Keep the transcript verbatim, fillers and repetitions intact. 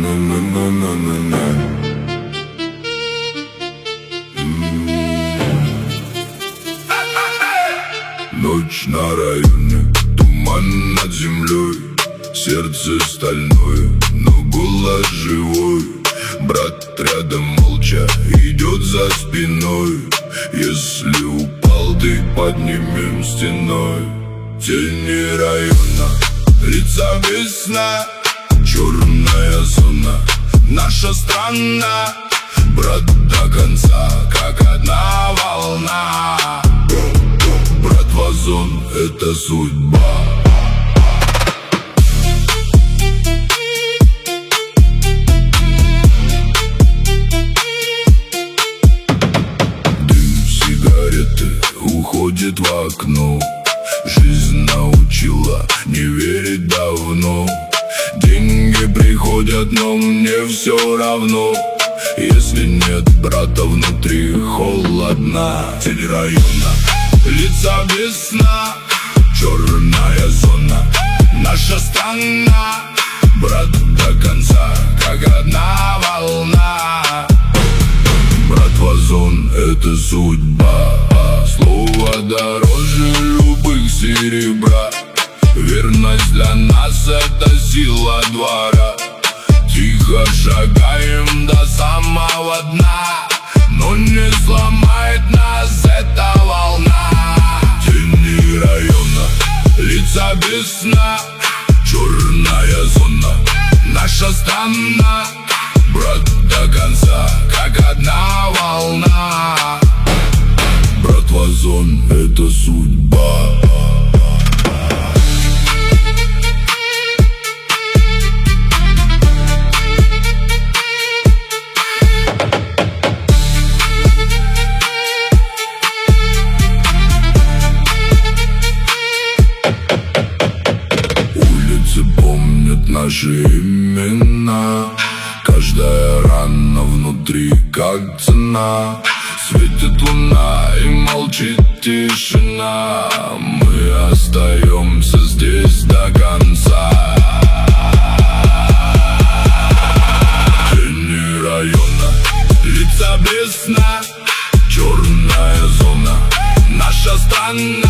Ночь на районе, туман над землей, сердце стальное, но голос живой. Брат рядом молча идет за спиной. Если упал, ты поднимем стеной. Тени района, лица без сна, черная зона, наша страна. Брат до конца, как одна волна. Братва-зон — это судьба. Уходит в окно. Жизнь научила не верить давно. Деньги приходят, но мне все равно. Если нет брата внутри, холодно. Тень района, лица без сна, черная зона, наша страна. Брат до конца, как одна волна. Братва-зон — это судьба. Слово дороже любых серебра. Верность для нас — это сила двора. Тихо шагаем до самого дна, но не сломает нас эта волна. Тени района, лица без сна, черная зона, наша страна. Брат до конца, как одна волна. Братва-зон — это судьба. Улицы помнят наши имена. Каждая рана внутри как цена. Светит луна и молчит тишина. Мы остаемся здесь до конца. Тени района, лица без сна, черная зона, наша страна.